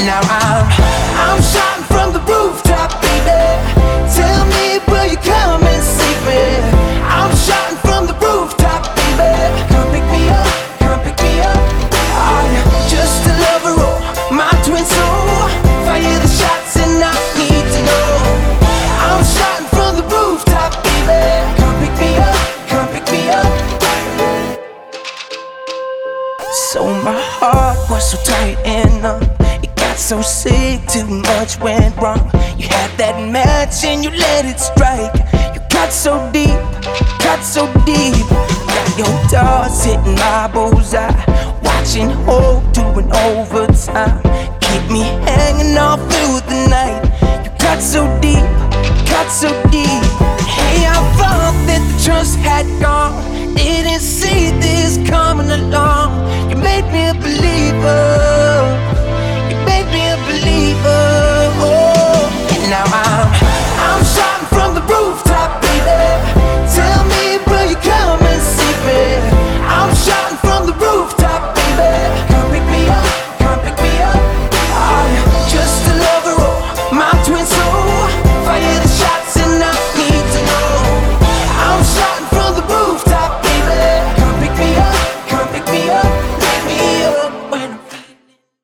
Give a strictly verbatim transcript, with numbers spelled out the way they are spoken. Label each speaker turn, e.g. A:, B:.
A: Now I'm, I'm shouting from the rooftop, baby. Tell me, will you come and save me? I'm shouting from the rooftop, baby. Come pick me up, come pick me up. Are you just a lover or my twin soul? Fire the shots and I need to know. I'm shouting from the rooftop, baby. Come pick me up, come pick me up. So my heart was so tight and numb, it got so sick, too much went wrong. You had that match and you let it strike. You cut so deep, cut so deep. Got your doors hitting my bullseye, watching hope doing overtime. Keep me hanging all through the night. You cut so deep, cut so deep. Hey, I thought that the trust had gone, didn't see this coming along. You made me a believer.